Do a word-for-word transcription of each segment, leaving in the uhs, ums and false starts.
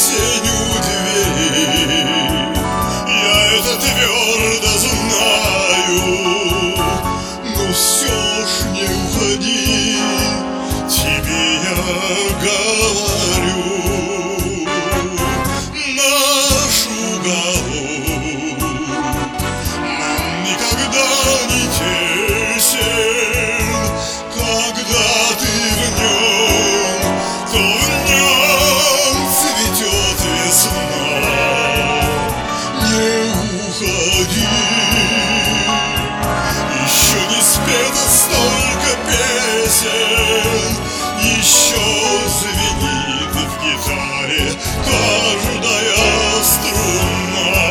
осень у двери. Я это твердо знаю, но все ж не уходи, тебе я говорю. Наш уголок нам никогда не тесен. Когда ты в нем, то в нем цветет весна. Не уходи, еще не спето столько песен, еще звенит в гитаре каждая струна.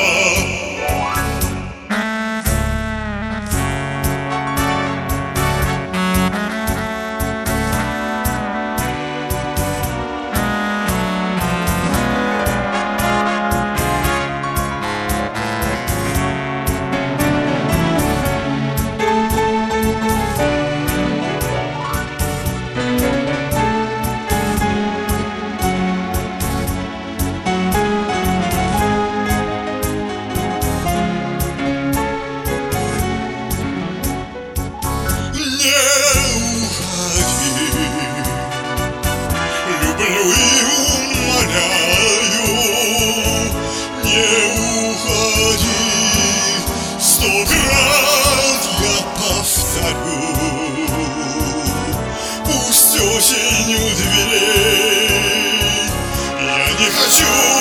Люблю и умоляю, не уходи. Сто крат я повторю, пусть осень у дверей. Я не хочу